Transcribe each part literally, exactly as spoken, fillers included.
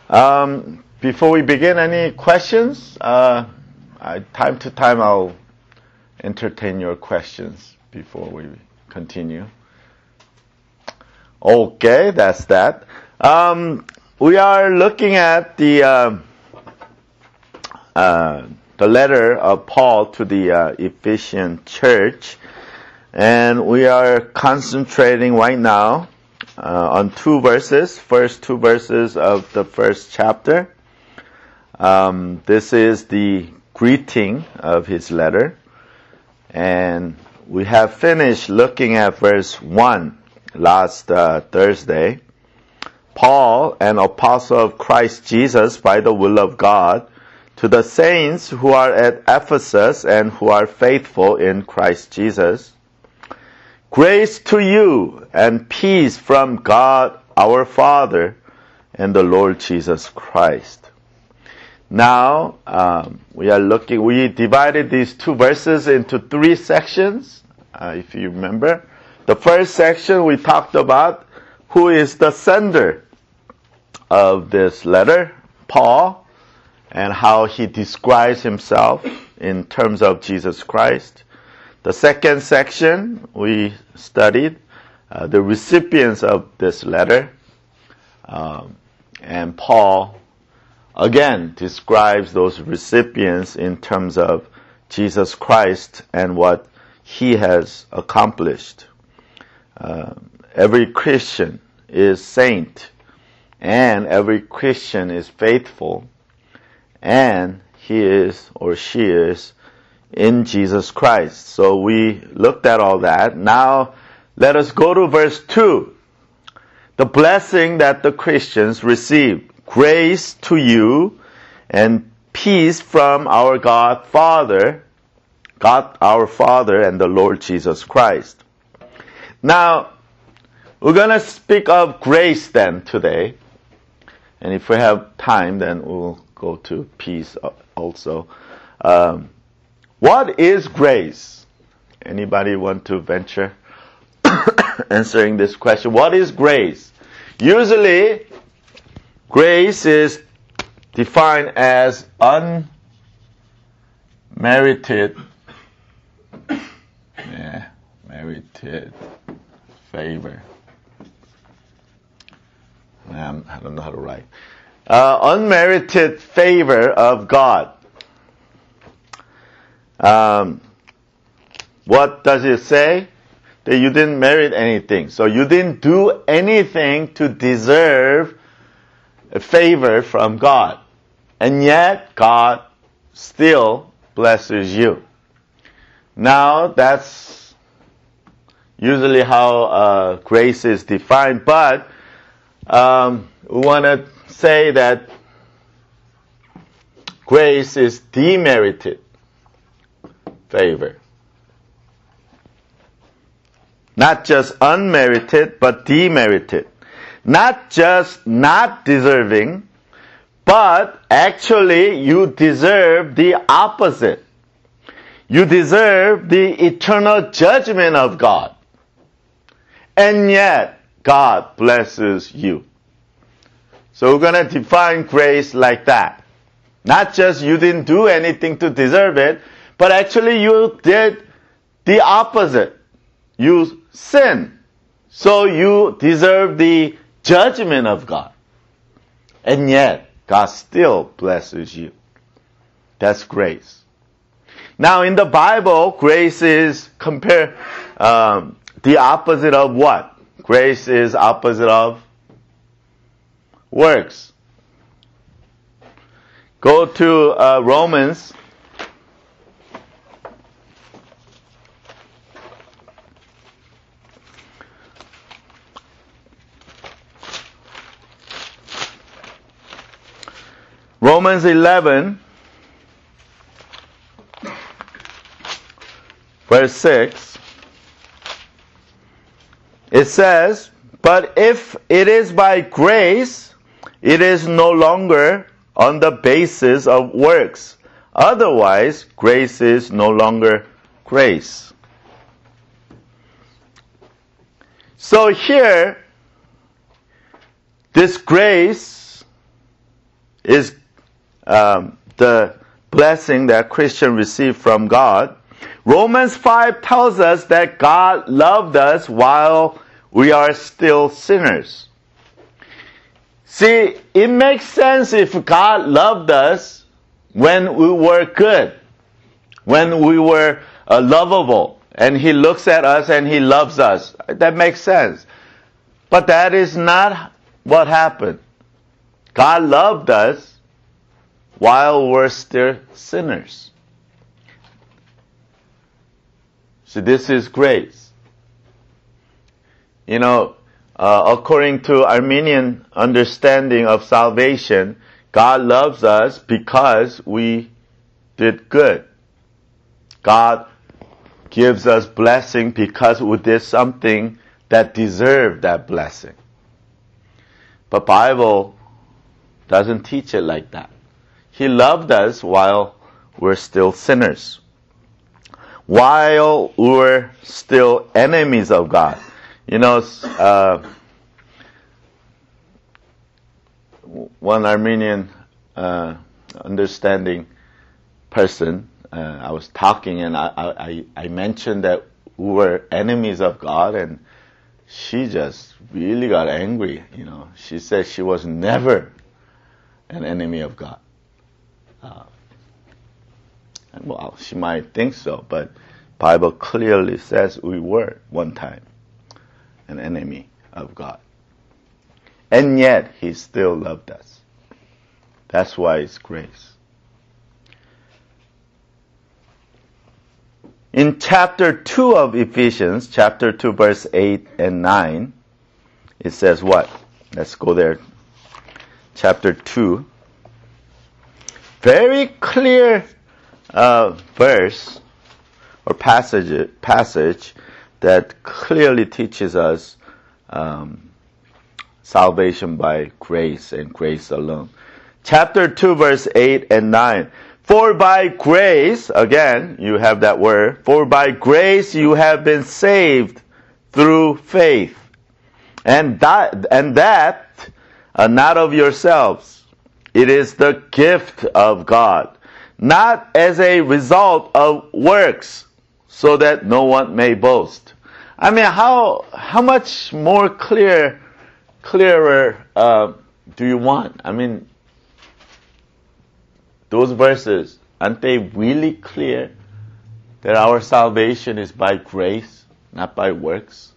Um, before we begin, any questions? Uh, I, time to time, I'll entertain your questions before we continue. Okay, that's that. Um, we are looking at the uh, uh, the letter of Paul to the uh, Ephesian church, and we are concentrating right now uh, on two verses, first two verses of the first chapter. Um, this is the greeting of his letter, and we have finished looking at verse one last uh, Thursday. Paul, an apostle of Christ Jesus by the will of God, to the saints who are at Ephesus and who are faithful in Christ Jesus. Grace to you and peace from God our Father and the Lord Jesus Christ. Now, um, we are looking, we divided these two verses into three sections, uh, if you remember. The first section we talked about who is the sender of this letter, Paul, and how he describes himself in terms of Jesus Christ. The second section we studied uh, the recipients of this letter, um, and Paul again describes those recipients in terms of Jesus Christ and what he has accomplished. Uh, every Christian is saint, and every Christian is faithful, and he is or she is in Jesus Christ. So we looked at all that. Now let us go to verse two. The blessing that the Christians receive. Grace to you and peace from our God Father, God our Father and the Lord Jesus Christ. Now, we're going to speak of grace then today. And if we have time, then we'll go to peace also. Um, what is grace? Anybody want to venture answering this question? What is grace? Usually, grace is defined as unmerited, yeah, merited favor. Um, I don't know how to write. Uh, unmerited favor of God. Um, what does it say? That you didn't merit anything. So you didn't do anything to deserve a favor from God. And yet, God still blesses you. Now, that's usually how uh, grace is defined, but um, we want to say that grace is demerited favor. Not just unmerited, but demerited. Not just not deserving, but actually you deserve the opposite. You deserve the eternal judgment of God. And yet, God blesses you. So we're going to define grace like that. Not just you didn't do anything to deserve it, but actually you did the opposite. You sinned. So you deserve the judgment of God. And yet, God still blesses you. That's grace. Now, in the Bible, grace is compare um, the opposite of what? Grace is opposite of works. Go to uh, Romans. Romans eleven, verse six. It says, but if it is by grace, it is no longer on the basis of works. Otherwise, grace is no longer grace. So here, this grace is um, the blessing that Christian receive from God. Romans five tells us that God loved us while we are still sinners. See, it makes sense if God loved us when we were good, when we were uh, lovable, and He looks at us and He loves us. That makes sense. But that is not what happened. God loved us while we're still sinners. So this is grace. You know, uh, according to Armenian understanding of salvation, God loves us because we did good. God gives us blessing because we did something that deserved that blessing. But Bible doesn't teach it like that. He loved us while we're still sinners. While we're still enemies of God. You know, uh, one Armenian uh, understanding person, uh, I was talking and I, I, I mentioned that we were enemies of God, and she just really got angry. You know, she said she was never an enemy of God. Uh, and well, she might think so, but Bible clearly says we were one time an enemy of God. And yet, He still loved us. That's why it's grace. In chapter two of Ephesians, chapter two, verse eight and nine, it says what? Let's go there. Chapter two. Very clear uh, verse or passage, passage that clearly teaches us um, salvation by grace and grace alone. Chapter two, verse eight and nine. For by grace, again, you have that word, for by grace you have been saved through faith. And that, and that uh, not of yourselves. It is the gift of God, not as a result of works, so that no one may boast. I mean, how how much more clear, clearer uh, do you want? I mean, those verses, aren't they really clear that our salvation is by grace, not by works?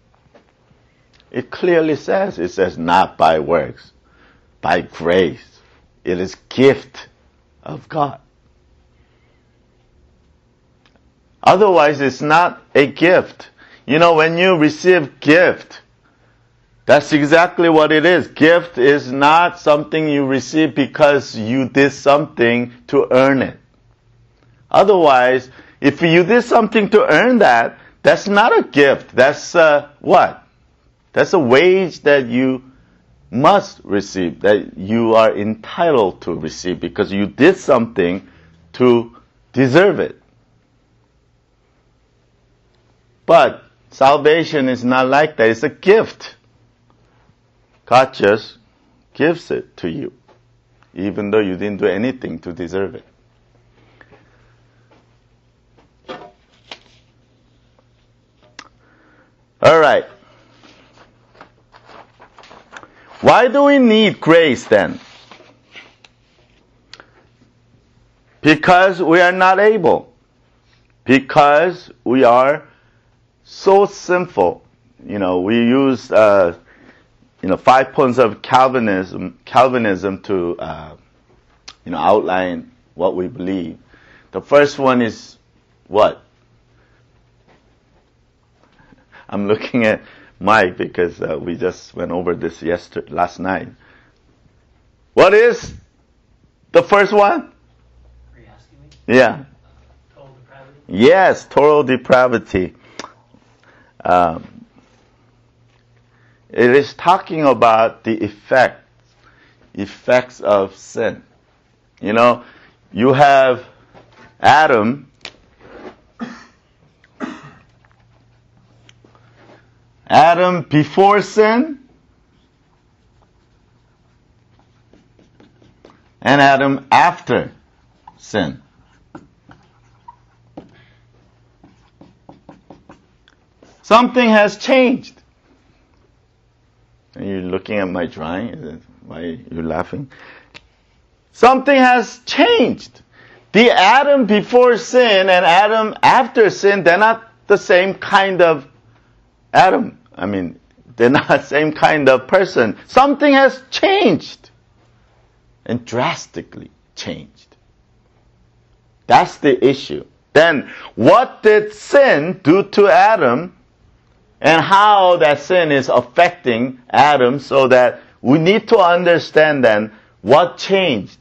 It clearly says, it says not by works, by grace. It is gift of God. Otherwise, it's not a gift. You know, when you receive gift, that's exactly what it is. Gift is not something you receive because you did something to earn it. Otherwise, if you did something to earn that, that's not a gift. That's uh, what? That's a wage that you must receive, that you are entitled to receive because you did something to deserve it. But salvation is not like that. It's a gift. God just gives it to you, even though you didn't do anything to deserve it. All right. Why do we need grace then? Because we are not able. Because we are so sinful. You know, we use uh, you know five points of Calvinism, Calvinism to uh, you know outline what we believe. The first one is what? I'm looking at Mike because uh, we just went over this yesterday, last night. What is the first one? Are you asking me? Yeah. Uh, total depravity? Yes, total depravity. Um, it is talking about the effect, effects of sin. You know, you have Adam. Adam before sin, and Adam after sin. Something has changed. Are you looking at my drawing? Is it, why are you laughing? Something has changed. The Adam before sin and Adam after sin, they're not the same kind of Adam. I mean, they're not the same kind of person. Something has changed. And drastically changed. That's the issue. Then, what did sin do to Adam? And how that sin is affecting Adam, so that we need to understand then what changed.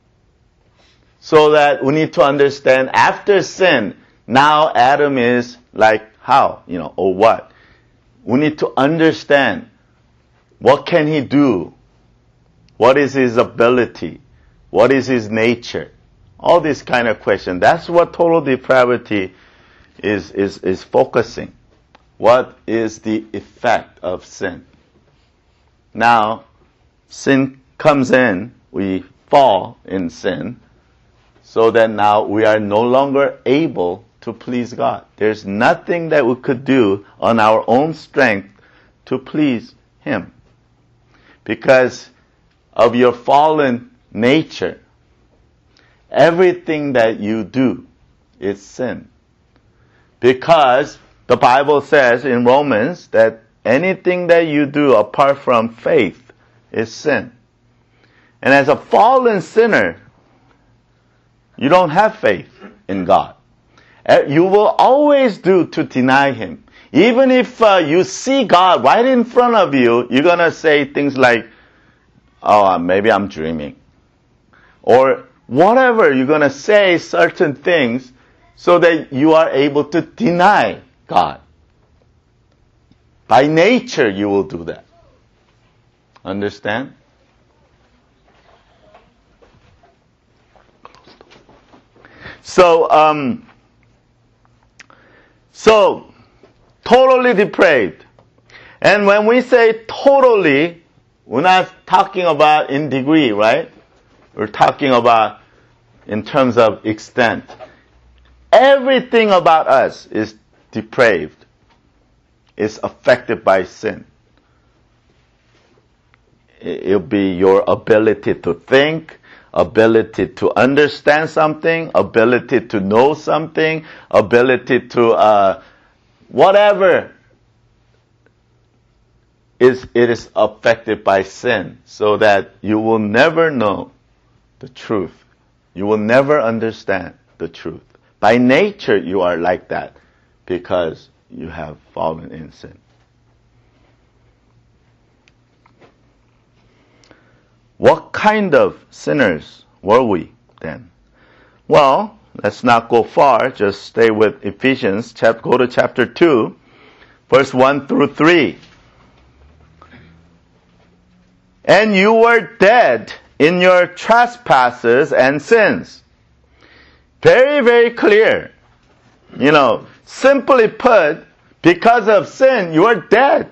So that we need to understand after sin, now Adam is like how, you know, or what. We need to understand what can he do? What is his ability? What is his nature? All these kind of questions. That's what total depravity is, is, is focusing. What is the effect of sin? Now, sin comes in, we fall in sin, so that now we are no longer able to please God. There's nothing that we could do on our own strength to please Him. Because of your fallen nature, everything that you do is sin. Because the Bible says in Romans that anything that you do apart from faith is sin. And as a fallen sinner, you don't have faith in God. You will always do to deny Him. Even if uh, you see God right in front of you, you're going to say things like, oh, maybe I'm dreaming. Or whatever, you're going to say certain things so that you are able to deny God. By nature, you will do that. Understand? So, um, so, totally depraved. And when we say totally, we're not talking about in degree, right? We're talking about in terms of extent. Everything about us is depraved, is affected by sin. It'll be your ability to think, ability to understand something, ability to know something, ability to uh, whatever is it is affected by sin, so that you will never know the truth. You will never understand the truth. By nature, you are like that because you have fallen in sin. What kind of sinners were we then? Well, let's not go far. Just stay with Ephesians. Go to chapter two, verse one through three. And you were dead in your trespasses and sins. Very, very clear. You know, simply put, because of sin, you are dead.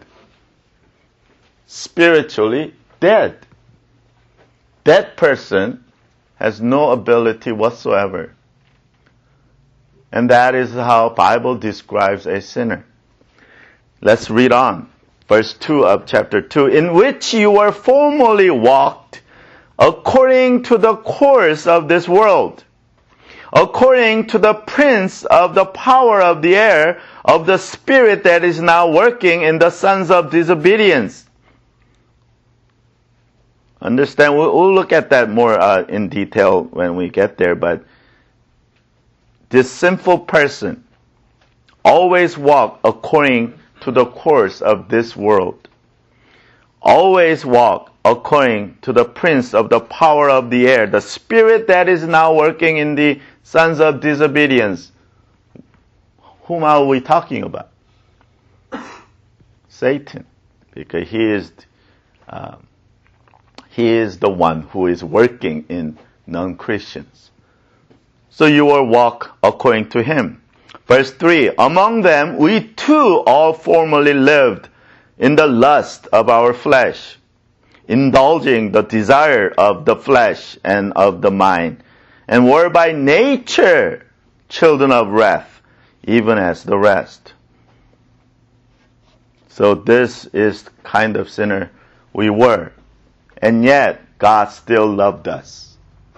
Spiritually dead. That person has no ability whatsoever. And that is how the Bible describes a sinner. Let's read on. Verse two of chapter two. In which you were formerly walked according to the course of this world, according to the prince of the power of the air, of the spirit that is now working in the sons of disobedience. Understand? We'll, we'll look at that more uh, in detail when we get there, but this sinful person always walk according to the course of this world. Always walk according to the prince of the power of the air, the spirit that is now working in the sons of disobedience. Whom are we talking about? Satan. Because he is, uh, he is the one who is working in non-Christians. So you will walk according to him. Verse three, among them we too all formerly lived in the lust of our flesh, indulging the desire of the flesh and of the mind, and were by nature children of wrath, even as the rest. So this is the kind of sinner we were. And yet, God still loved us.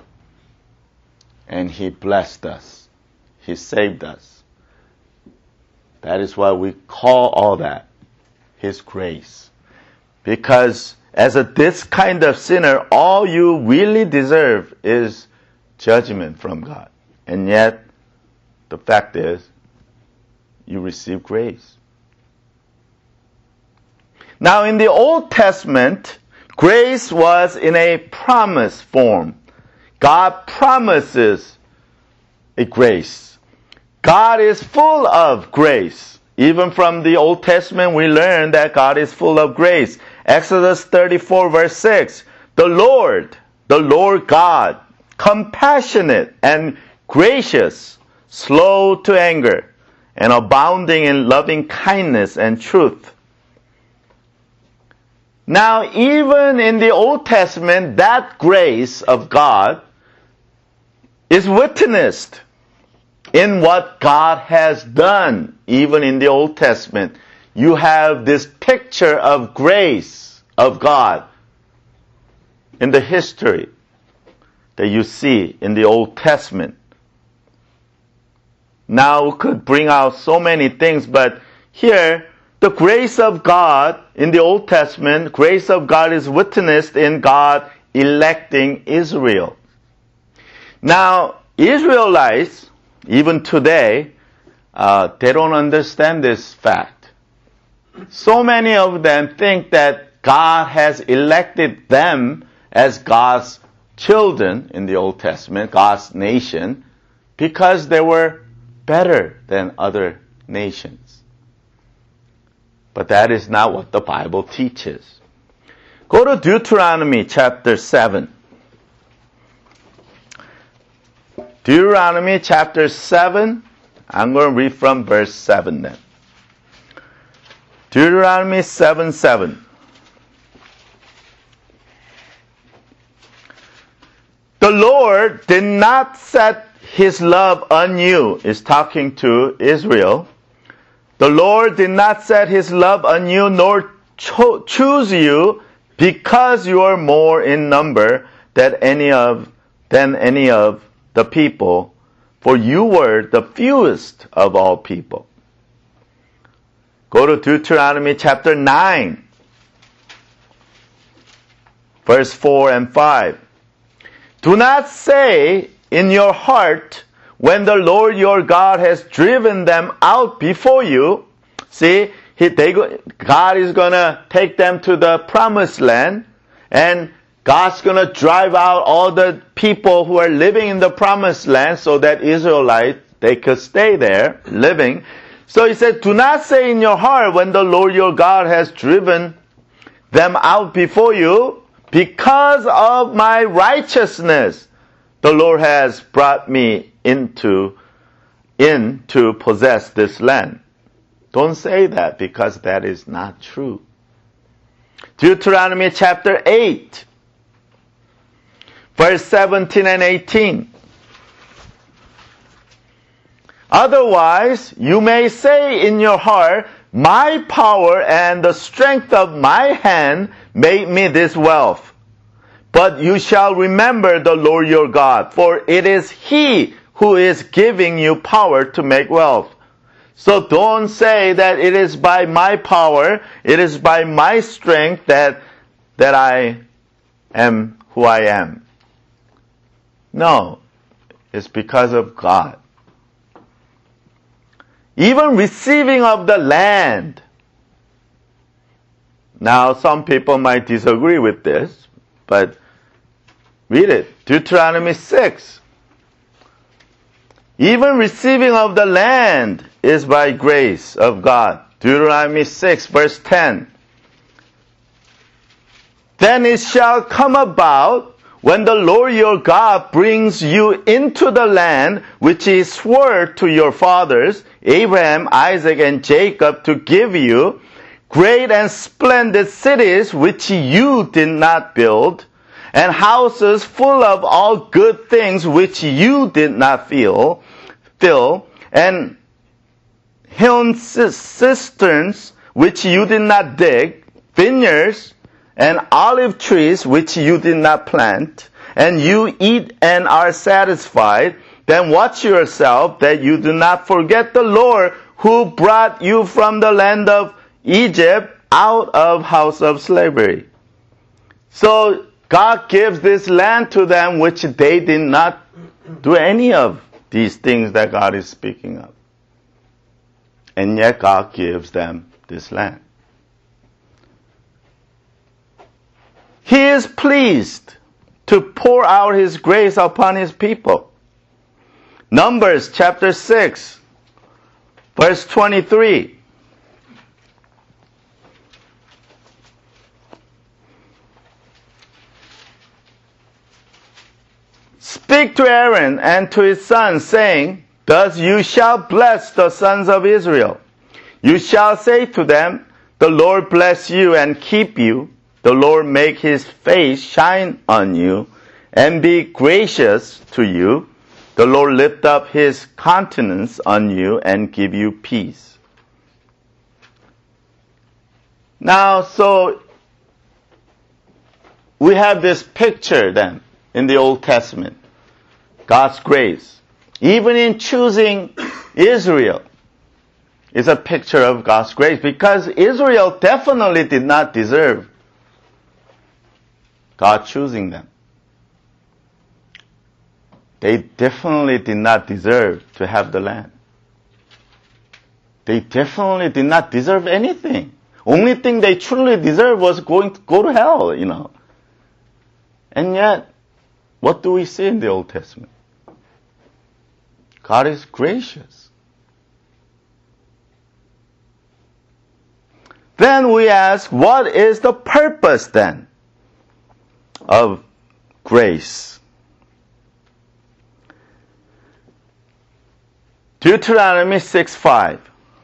And He blessed us. He saved us. That is why we call all that His grace. Because as a this kind of sinner, all you really deserve is judgment from God. And yet, the fact is, you receive grace. Now, in the Old Testament, grace was in a promise form. God promises a grace. God is full of grace. Even from the Old Testament, we learn that God is full of grace. Exodus thirty-four, verse six, the Lord, the Lord God, compassionate and gracious, slow to anger, and abounding in loving kindness and truth. Now, even in the Old Testament, that grace of God is witnessed in what God has done. Even in the Old Testament, you have this picture of grace of God in the history that you see in the Old Testament. Now, we could bring out so many things, but here, the grace of God in the Old Testament, grace of God is witnessed in God electing Israel. Now, Israelites, even today, uh, they don't understand this fact. So many of them think that God has elected them as God's children in the Old Testament, God's nation, because they were better than other nations. But that is not what the Bible teaches. Go to Deuteronomy chapter seven. Deuteronomy chapter seven. I'm going to read from verse seven then. Deuteronomy seven seven. The Lord did not set His love on you, is talking to Israel. The Lord did not set His love on you, nor cho- choose you, because you are more in number than any of than any of the people, for you were the fewest of all people. Go to Deuteronomy chapter nine, verse four and five. Do not say in your heart, when the Lord your God has driven them out before you, see, he, they, God is going to take them to the promised land, and God's going to drive out all the people who are living in the promised land so that Israelites, they could stay there living. So He said, do not say in your heart when the Lord your God has driven them out before you, because of my righteousness, the Lord has brought me into, in to possess this land. Don't say that, because that is not true. Deuteronomy chapter eight, verse seventeen and eighteen. Otherwise, you may say in your heart, my power and the strength of my hand made me this wealth. But you shall remember the Lord your God, for it is He who is giving you power to make wealth. So don't say that it is by my power, it is by my strength that, that I am who I am. No, it's because of God. Even receiving of the land. Now, some people might disagree with this, but read it. Deuteronomy six. Even receiving of the land is by grace of God. Deuteronomy six, verse ten. Then it shall come about, when the Lord your God brings you into the land which He swore to your fathers, Abraham, Isaac, and Jacob, to give you, great and splendid cities which you did not build, and houses full of all good things which you did not fill, fill and hewn cisterns which you did not dig, vineyards and olive trees which you did not plant, and you eat and are satisfied, then watch yourself that you do not forget the Lord who brought you from the land of Egypt out of house of slavery. So God gives this land to them which they did not do any of these things that God is speaking of. And yet God gives them this land. He is pleased to pour out His grace upon His people. Numbers chapter six, verse twenty-three. Speak to Aaron and to his sons, saying, thus you shall bless the sons of Israel. You shall say to them, the Lord bless you and keep you. The Lord make His face shine on you and be gracious to you. The Lord lift up His countenance on you and give you peace. Now, so we have this picture then in the Old Testament. God's grace. Even in choosing Israel is a picture of God's grace, because Israel definitely did not deserve God choosing them. They definitely did not deserve to have the land. They definitely did not deserve anything. Only thing they truly deserved was going to go to hell, you know. And yet, what do we see in the Old Testament? God is gracious. Then we ask, what is the purpose then of grace? Deuteronomy six five.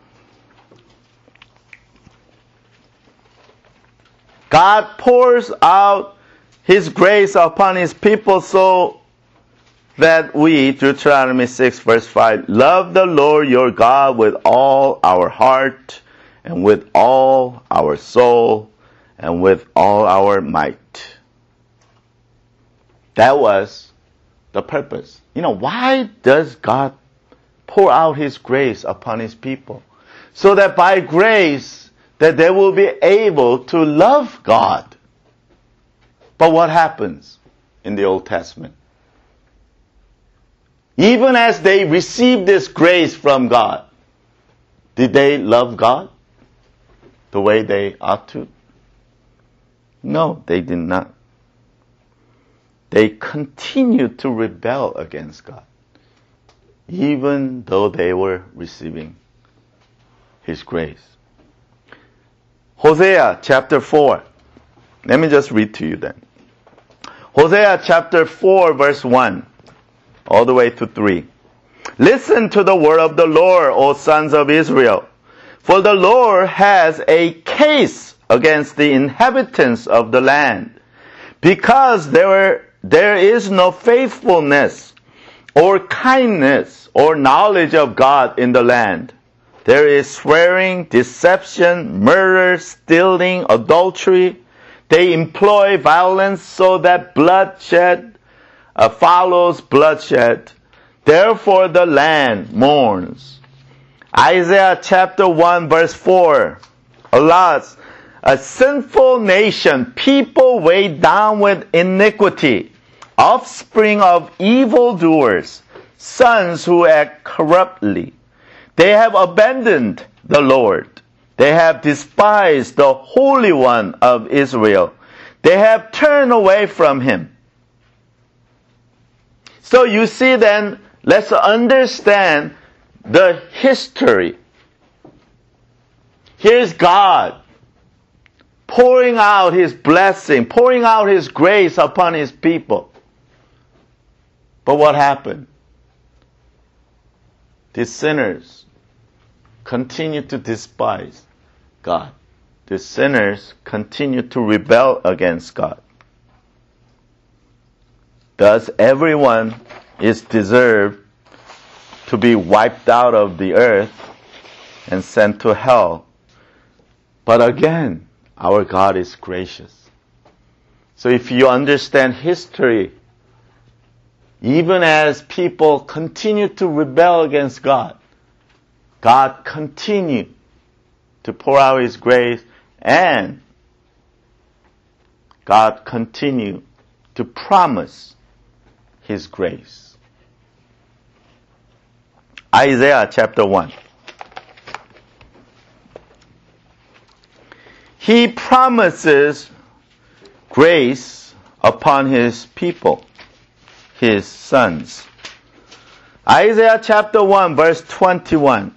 God pours out His grace upon His people so that we, Deuteronomy six verse five, love the Lord your God with all our heart and with all our soul and with all our might. That was the purpose. You know, why does God pour out His grace upon His people? So that by grace, that they will be able to love God. But what happens in the Old Testament? Even as they received this grace from God, did they love God the way they ought to? No, they did not. They continued to rebel against God, even though they were receiving His grace. Hosea chapter four. Let me just read to you then. Hosea chapter four verse one. All the way to three. Listen to the word of the Lord, O sons of Israel. For the Lord has a case against the inhabitants of the land, because there, there is no faithfulness or kindness or knowledge of God in the land. There is swearing, deception, murder, stealing, adultery. They employ violence so that bloodshed Uh, follows bloodshed. Therefore the land mourns. Isaiah chapter one verse four. Alas, a sinful nation, people weighed down with iniquity, offspring of evildoers, sons who act corruptly. They have abandoned the Lord. They have despised the Holy One of Israel. They have turned away from Him. So you see then, let's understand the history. Here's God pouring out His blessing, pouring out His grace upon His people. But what happened? The sinners continued to despise God. the sinners continue to rebel against God. Thus, everyone is deserved to be wiped out of the earth and sent to hell. But again, our God is gracious. So if you understand history, even as people continue to rebel against God, God continued to pour out His grace, and God continued to promise His grace. Isaiah chapter one. He promises grace upon His people, His sons. Isaiah chapter one, verse twenty-one.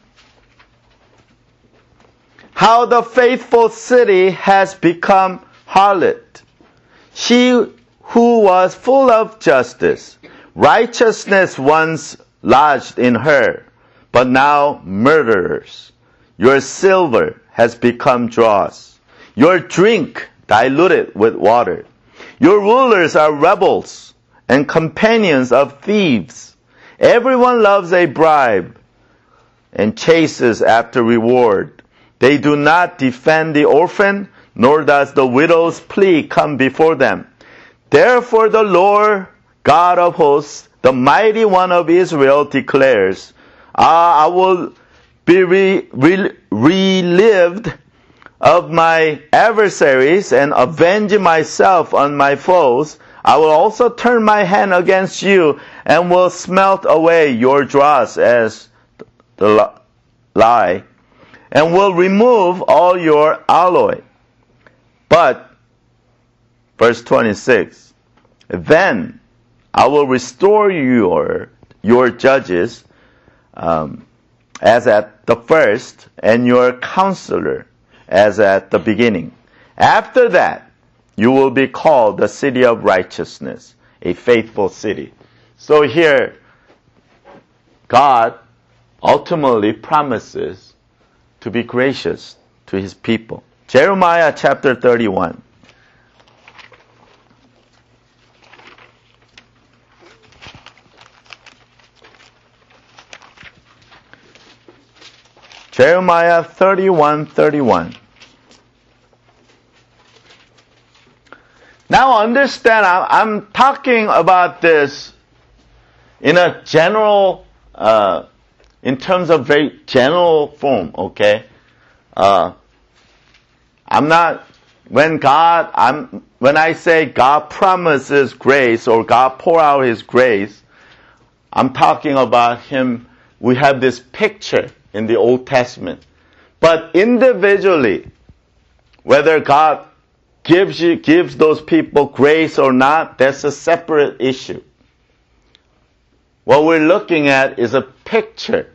How the faithful city has become harlot. She who was full of justice, righteousness once lodged in her, but now murderers. Your silver has become dross, your drink diluted with water. Your rulers are rebels and companions of thieves. Everyone loves a bribe and chases after reward. They do not defend the orphan, nor does the widow's plea come before them. Therefore the Lord God of hosts, the mighty one of Israel, declares, Ah, I will be re- re- relieved of my adversaries and avenge myself on my foes. I will also turn my hand against you and will smelt away your dross as the lye, and will remove all your alloy. But, verse twenty-six, then I will restore your, your judges um, as at the first, and your counselor as at the beginning. After that, you will be called the city of righteousness, a faithful city. So here, God ultimately promises to be gracious to His people. Jeremiah chapter thirty-one. Jeremiah thirty-one thirty-one. Now understand, I'm talking about this in a general, uh, in terms of very general form, okay? Uh, I'm not, when God, I'm, when I say God promises grace or God pour out His grace, I'm talking about Him, we have this picture in the Old Testament. But individually, whether God gives you, gives those people grace or not, that's a separate issue. What we're looking at is a picture.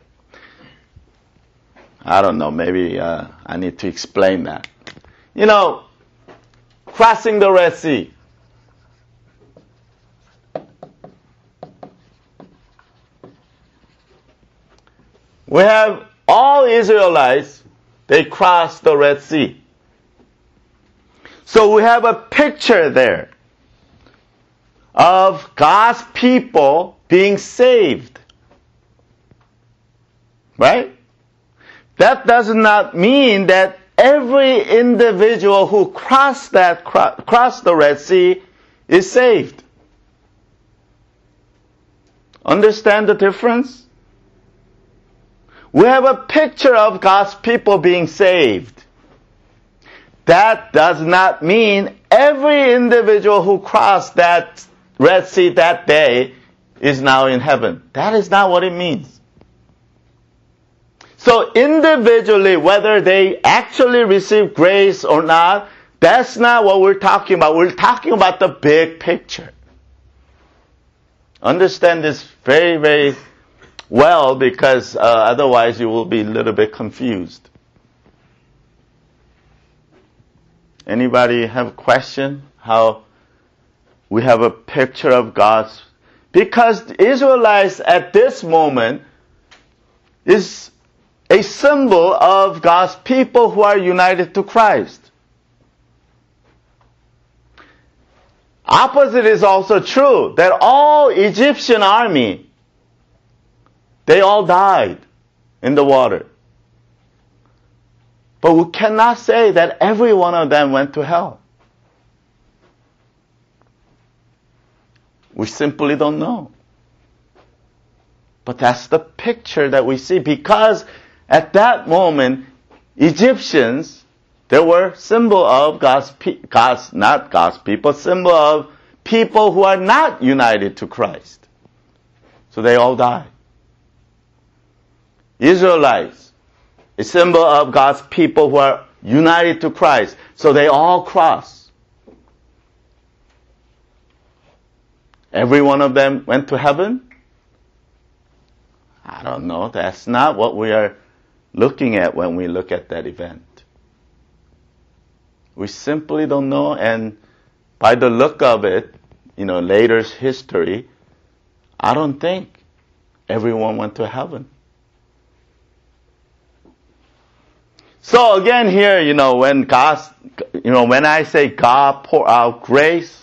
I don't know, maybe uh, I need to explain that. You know, crossing the Red Sea. We have all Israelites, they crossed the Red Sea. So we have a picture there of God's people being saved. Right? That does not mean that every individual who crossed that crossed the Red Sea is saved. Understand the difference? We have a picture of God's people being saved. That does not mean every individual who crossed that Red Sea that day is now in heaven. That is not what it means. So individually, whether they actually receive grace or not, that's not what we're talking about. We're talking about the big picture. Understand this very, very well, because uh, otherwise you will be a little bit confused. Anybody have a question? How we have a picture of God's... Because the Israelites at this moment is a symbol of God's people who are united to Christ. Opposite is also true, that all Egyptian army, they all died in the water. But we cannot say that every one of them went to hell. We simply don't know. But that's the picture that we see, because at that moment, Egyptians, they were symbol of God's, God's, not God's people, symbol of people who are not united to Christ. So they all died. Israelites, a symbol of God's people who are united to Christ. So they all cross. Every one of them went to heaven? I don't know. That's not what we are looking at when we look at that event. We simply don't know, and by the look of it, you know, later history, I don't think everyone went to heaven. So again here, you know, when God, you know, when I say God pour out grace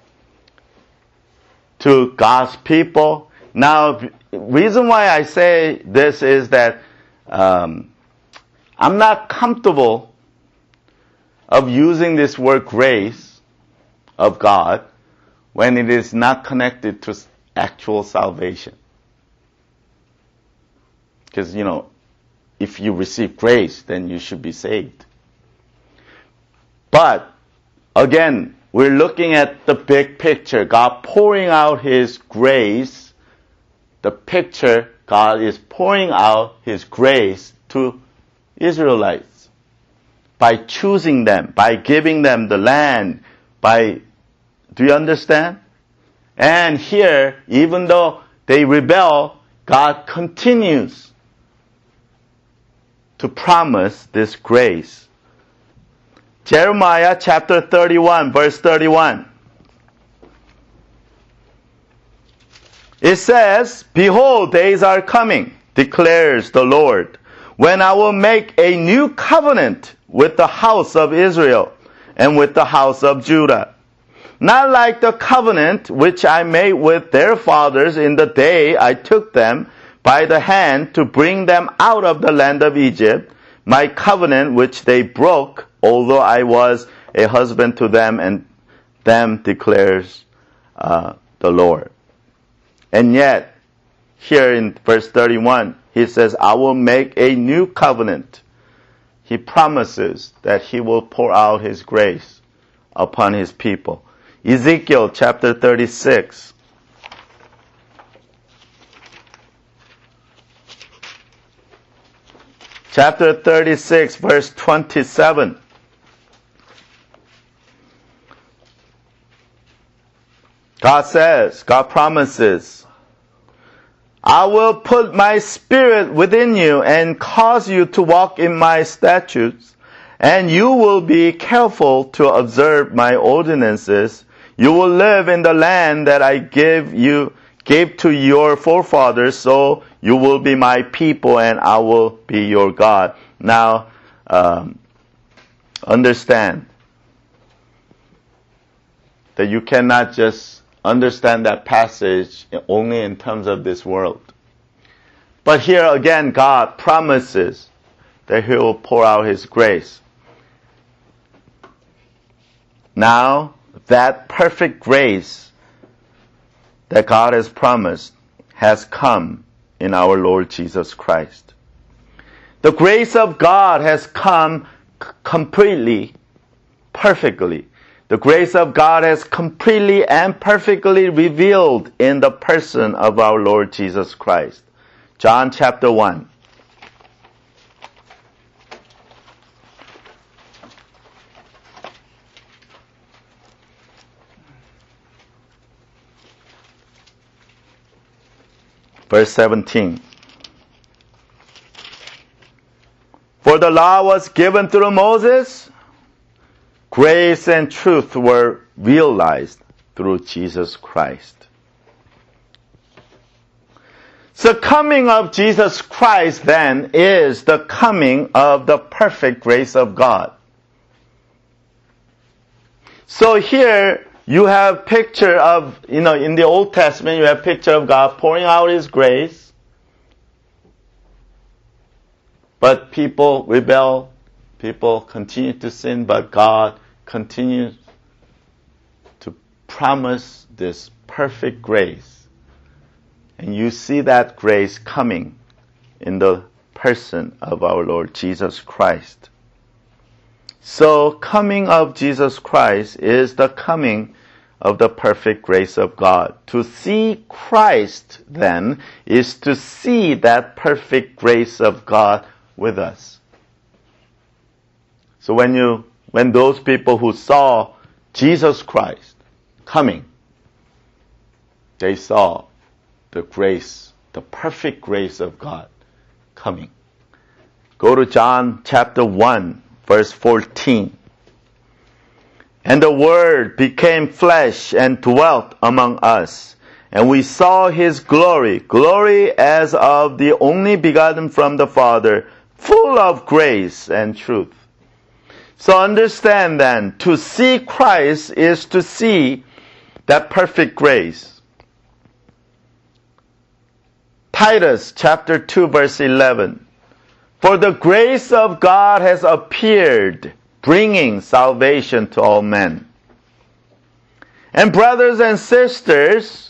to God's people, now, reason why I say this is that um, I'm not comfortable of using this word grace of God when it is not connected to actual salvation. Because, you know, if you receive grace, then you should be saved. But, again, we're looking at the big picture. God pouring out His grace. The picture, God is pouring out His grace to Israelites by choosing them, by giving them the land, by, do you understand? And here, even though they rebel, God continues to promise this grace. Jeremiah chapter thirty-one, verse thirty-one. It says, "Behold, days are coming, declares the Lord, when I will make a new covenant with the house of Israel and with the house of Judah. Not like the covenant which I made with their fathers in the day I took them by the hand to bring them out of the land of Egypt, my covenant which they broke, although I was a husband to them and them, declares uh, the Lord." And yet, here in verse thirty-one, He says, I will make a new covenant. He promises that He will pour out His grace upon His people. Ezekiel chapter thirty-six. Chapter thirty-six, verse twenty-seven. God says, God promises, I will put my spirit within you and cause you to walk in my statutes, and you will be careful to observe my ordinances. You will live in the land that I give you, gave to your forefathers, so you will be my people and I will be your God. Now, um, understand that you cannot just understand that passage only in terms of this world. But here again, God promises that He will pour out His grace. Now, that perfect grace that God has promised has come in our Lord Jesus Christ. The grace of God has come c- completely, perfectly. The grace of God has completely and perfectly revealed in the person of our Lord Jesus Christ. John chapter one. Verse seventeen. For the law was given through Moses, grace and truth were realized through Jesus Christ. So coming of Jesus Christ then is the coming of the perfect grace of God. So here you have picture of, you know, in the Old Testament, you have picture of God pouring out His grace. But people rebel, people continue to sin, but God continues to promise this perfect grace. And you see that grace coming in the person of our Lord Jesus Christ. So, coming of Jesus Christ is the coming of the perfect grace of God. To see Christ, then, is to see that perfect grace of God with us. So when you, when those people who saw Jesus Christ coming, they saw the grace, the perfect grace of God coming. Go to John chapter one, verse fourteen. And the Word became flesh and dwelt among us. And we saw His glory, glory as of the only begotten from the Father, full of grace and truth. So understand then, to see Christ is to see that perfect grace. Titus chapter two, verse eleven. For the grace of God has appeared, bringing salvation to all men. And brothers and sisters,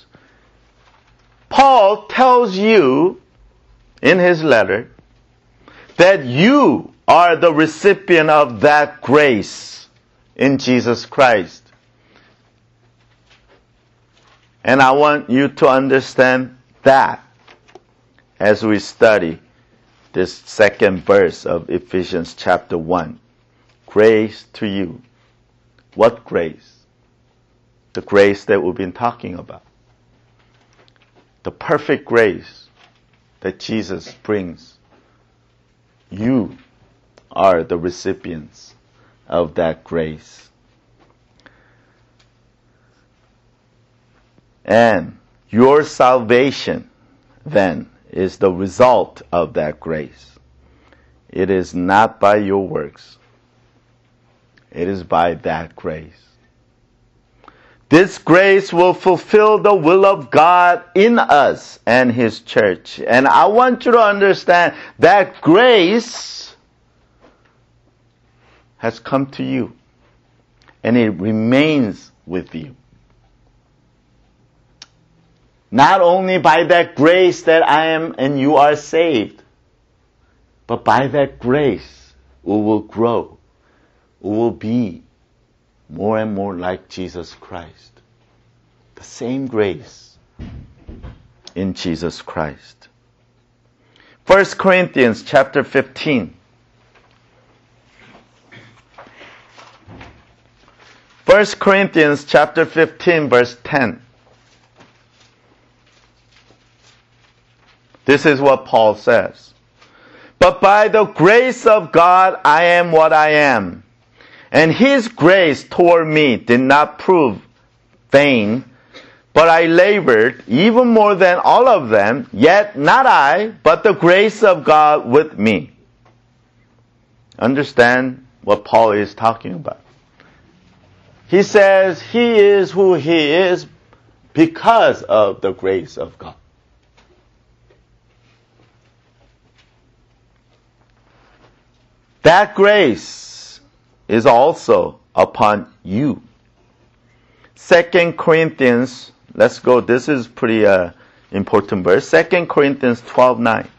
Paul tells you in his letter that you are the recipient of that grace in Jesus Christ. And I want you to understand that as we study this second verse of Ephesians chapter one. Grace to you. What grace? The grace that we've been talking about. The perfect grace that Jesus brings. You are the recipients of that grace. And your salvation, then, is the result of that grace. It is not by your works. It is by that grace. This grace will fulfill the will of God in us and His church. And I want you to understand that grace has come to you. And it remains with you. Not only by that grace that I am and you are saved, but by that grace we will grow. We will be more and more like Jesus Christ. The same grace in Jesus Christ. First Corinthians chapter fifteen. First Corinthians chapter fifteen, verse ten. This is what Paul says. But by the grace of God I am what I am. And His grace toward me did not prove vain, but I labored even more than all of them, yet not I, but the grace of God with me. Understand what Paul is talking about. He says he is who he is because of the grace of God. That grace is also upon you. Second Corinthians, let's go, this is pretty uh, important verse. Second Corinthians twelve nine.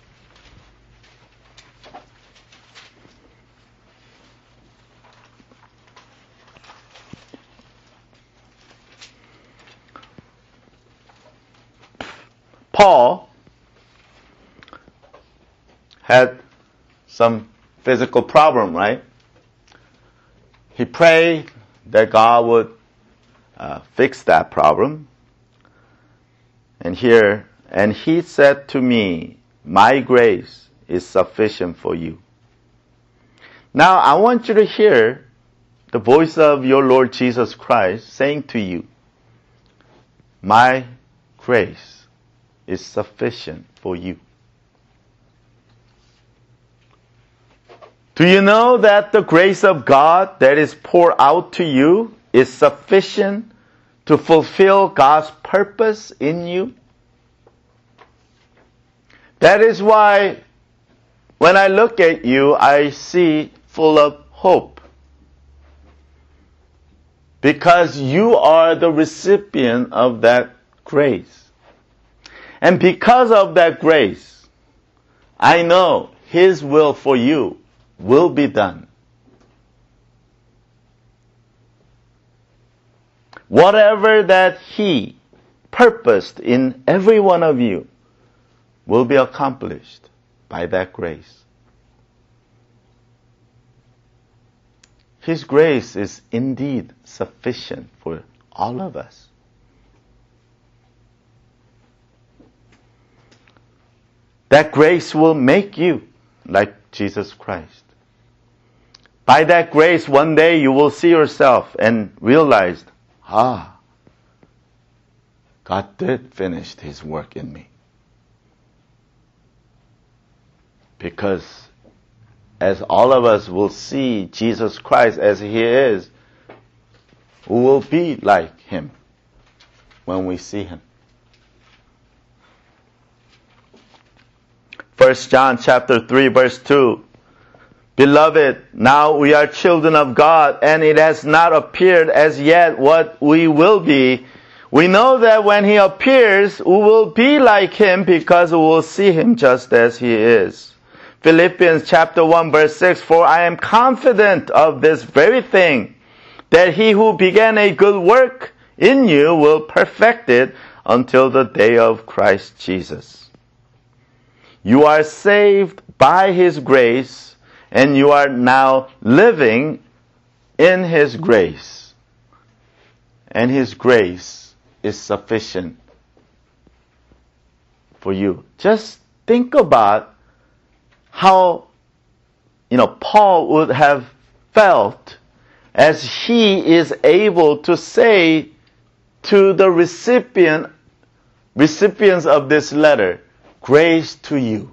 Paul had some physical problem, right? He prayed that God would uh, fix that problem. And here, and he said to me, my grace is sufficient for you. Now, I want you to hear the voice of your Lord Jesus Christ saying to you, my grace is sufficient for you. Do you know that the grace of God that is poured out to you is sufficient to fulfill God's purpose in you? That is why when I look at you, I see full of hope. Because you are the recipient of that grace. And because of that grace, I know His will for you will be done. Whatever that He purposed in every one of you will be accomplished by that grace. His grace is indeed sufficient for all of us. That grace will make you like Jesus Christ. By that grace, one day you will see yourself and realize, ah, God did finish His work in me. Because as all of us will see Jesus Christ as He is, we will be like Him when we see Him. First John chapter three verse two. Beloved, now we are children of God, and it has not appeared as yet what we will be. We know that when He appears, we will be like Him because we will see Him just as He is. Philippians chapter one verse six, for I am confident of this very thing, that He who began a good work in you will perfect it until the day of Christ Jesus. You are saved by His grace, and you are now living in His grace. And His grace is sufficient for you. Just think about how, you know, Paul would have felt as he is able to say to the recipient, recipients of this letter, grace to you.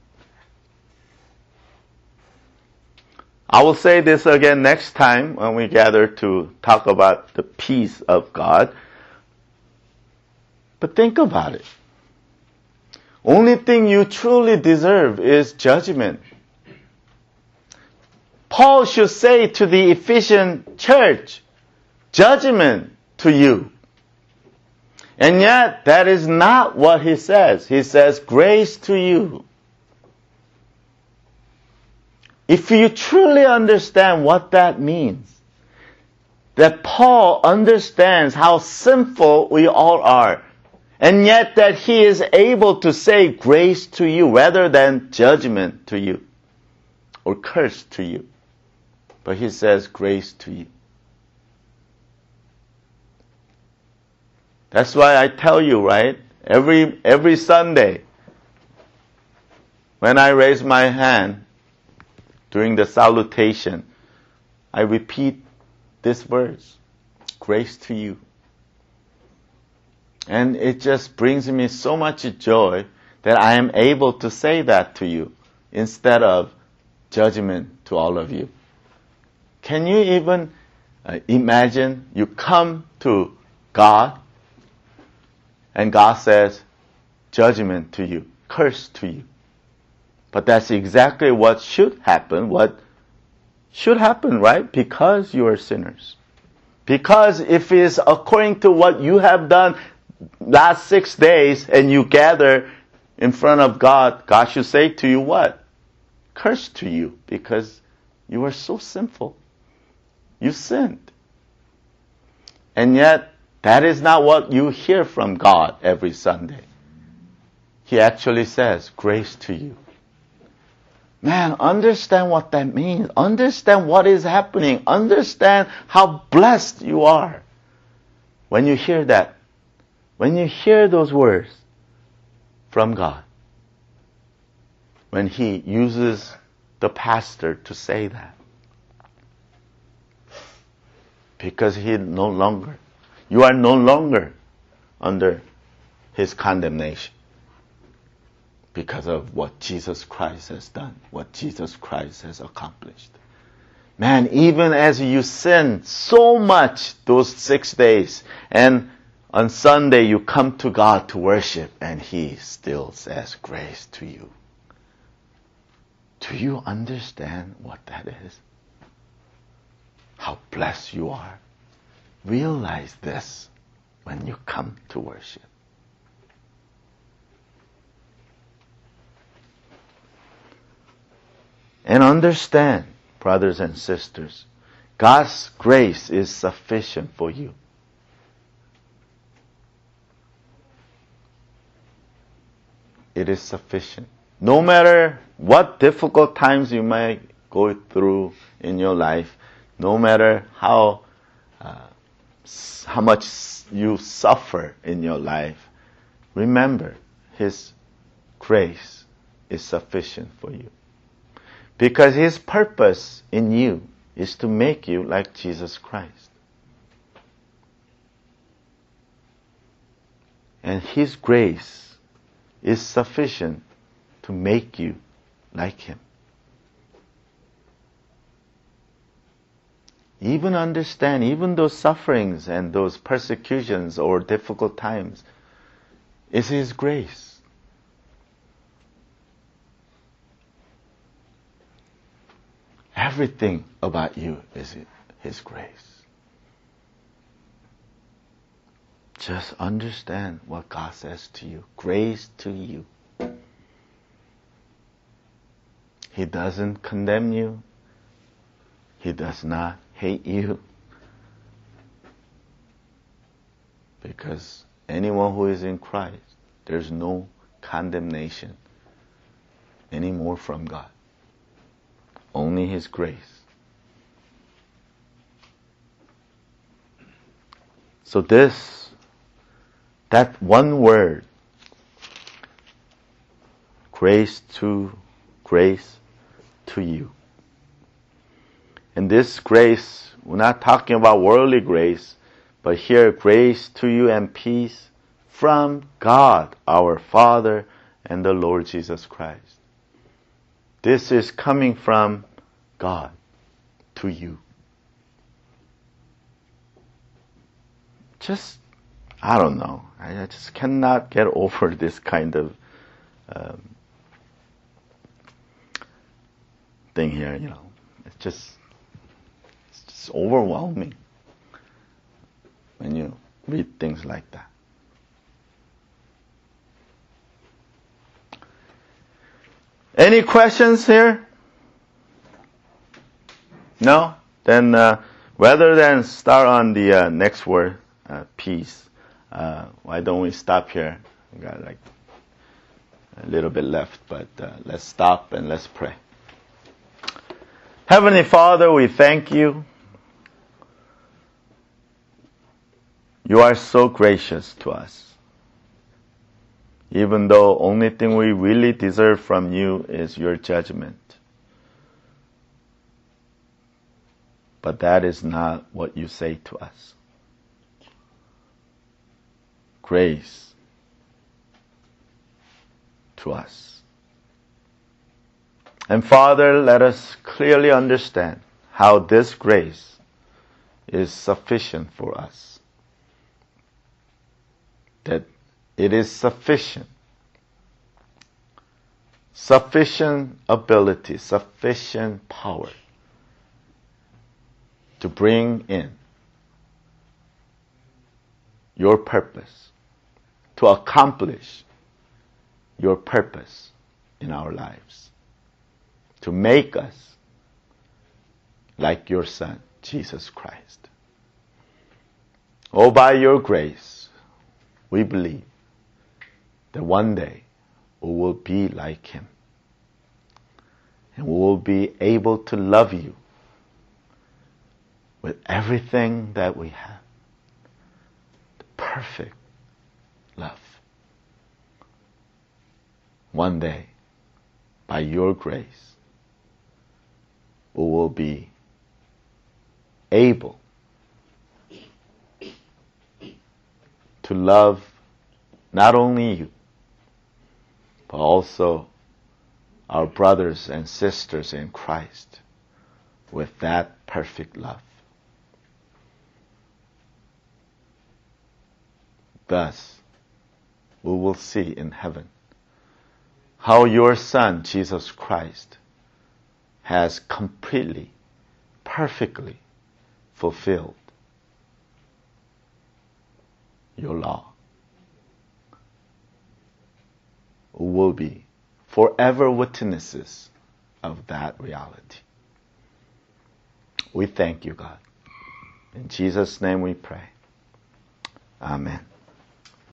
I will say this again next time when we gather to talk about the peace of God. But think about it. Only thing you truly deserve is judgment. Paul should say to the Ephesian church, judgment to you. And yet, that is not what he says. He says, grace to you. If you truly understand what that means, that Paul understands how sinful we all are, and yet that he is able to say grace to you rather than judgment to you or curse to you. But he says grace to you. That's why I tell you, right? Every, every Sunday, when I raise my hand during the salutation, I repeat this verse, grace to you. And it just brings me so much joy that I am able to say that to you instead of judgment to all of you. Can you even uh, imagine you come to God and God says judgment to you, curse to you. But that's exactly what should happen, what should happen, right? Because you are sinners. Because if it's according to what you have done last six days and you gather in front of God, God should say to you what? Curse to you because you are so sinful. You sinned. And yet, that is not what you hear from God every Sunday. He actually says, grace to you. Man, understand what that means. Understand what is happening. Understand how blessed you are when you hear that. When you hear those words from God. When He uses the pastor to say that. Because he no longer, you are no longer under His condemnation. Because of what Jesus Christ has done, what Jesus Christ has accomplished. Man, even as you sin so much those six days, and on Sunday you come to God to worship, and He still says grace to you. Do you understand what that is? How blessed you are. Realize this when you come to worship. And understand, brothers and sisters, God's grace is sufficient for you. It is sufficient. No matter what difficult times you might go through in your life, no matter how uh, how much you suffer in your life, remember, His grace is sufficient for you. Because His purpose in you is to make you like Jesus Christ. And His grace is sufficient to make you like Him. Even understand, even those sufferings and those persecutions or difficult times is His grace. Everything about you is His grace. Just understand what God says to you. Grace to you. He doesn't condemn you. He does not hate you. Because anyone who is in Christ, there's no condemnation anymore from God. Only His grace. So this, that one word, grace to, grace to you. And this grace, we're not talking about worldly grace, but here grace to you and peace from God, our Father, and the Lord Jesus Christ. This is coming from God to you. Just, I don't know. I just cannot get over this kind of um, thing here, you know. It's just, it's just overwhelming when you read things like that. Any questions here? No? Then uh, rather than start on the uh, next word, uh, peace, uh, why don't we stop here? We got like a little bit left, but uh, let's stop and let's pray. Heavenly Father, we thank you. You are so gracious to us. Even though only thing we really deserve from you is your judgment. But that is not what you say to us. Grace to us. And Father, let us clearly understand how this grace is sufficient for us. That it is sufficient. Sufficient ability, sufficient power to bring in your purpose, to accomplish your purpose in our lives, to make us like your Son, Jesus Christ. Oh, by your grace, we believe that one day we will be like Him. And we will be able to love you with everything that we have. The perfect love. One day, by your grace, we will be able to love not only you, but also our brothers and sisters in Christ with that perfect love. Thus, we will see in heaven how your Son, Jesus Christ, has completely, perfectly fulfilled your law. We will be forever witnesses of that reality. We thank you, God. In Jesus' name we pray. Amen.